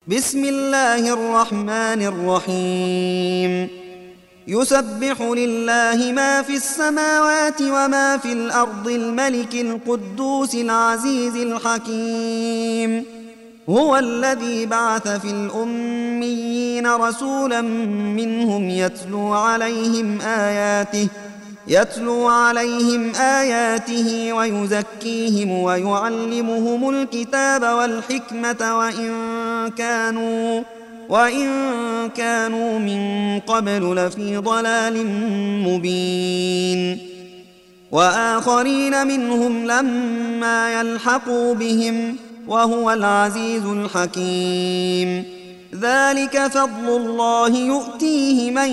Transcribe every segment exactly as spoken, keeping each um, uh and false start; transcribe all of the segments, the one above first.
بسم الله الرحمن الرحيم يسبح لله ما في السماوات وما في الأرض الملك القدوس العزيز الحكيم هو الذي بعث في الأميين رسولا منهم يتلو عليهم آياته يتلو عليهم آياته ويزكيهم ويعلمهم الكتاب والحكمة وإن كانوا وإن كانوا من قبل لفي ضلال مبين وآخرين منهم لما يلحقوا بهم وهو العزيز الحكيم ذلك فضل الله يؤتيه من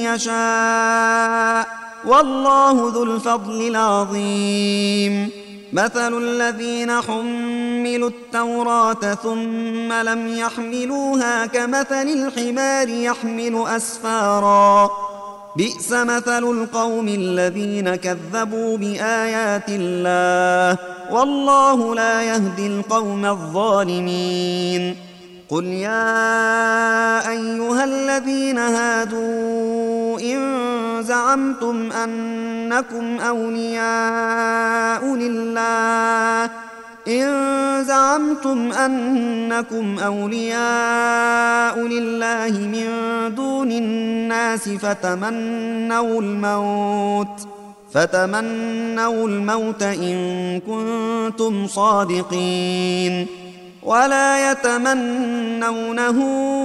يشاء والله ذو الفضل العظيم مثل الذين حملوا التوراة ثم لم يحملوها كمثل الحمار يحمل أسفارا بئس مثل القوم الذين كذبوا بآيات الله والله لا يهدي القوم الظالمين قل يا أيها الذين هادوا إن زعمتم أنكم أولياء لله إن زعمتم أنكم أولياء لله من دون الناس فتمنوا الموت فتمنوا الموت إن كنتم صادقين ولا يتمنونه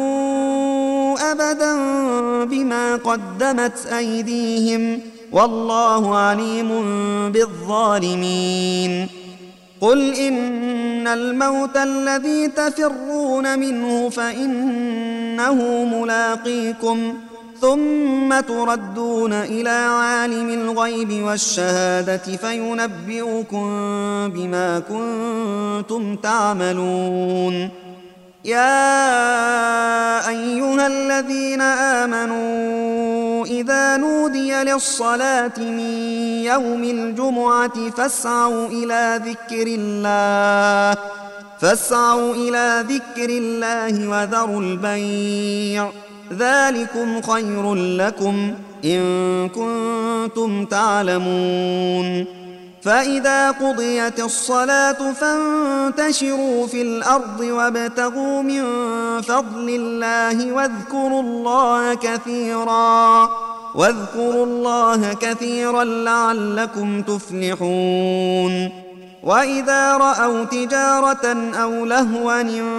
أبدا بما قدمت أيديهم والله عليم بالظالمين قل إن الموت الذي تفرون منه فإنه ملاقيكم ثم تردون إلى عالم الغيب والشهادة فينبئكم بما كنتم تعملون يا أيها الذين آمنوا إذا نودي للصلاة من يوم الجمعة فاسعوا إلى ذكر الله فاسعوا إلى ذكر الله وذروا البيع ذلكم خير لكم إن كنتم تعلمون فإذا قضيت الصلاة فانتشروا في الأرض وابتغوا من فضل الله واذكروا الله كثيرا واذكروا الله كثيرا لعلكم تفلحون وإذا رأوا تجارة أو لهوا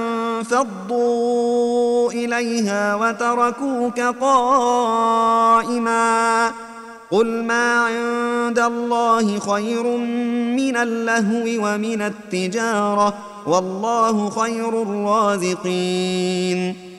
انفضوا إليها وتركوك قائما قل ما عند الله خير من اللهو ومن التجارة والله خير الرازقين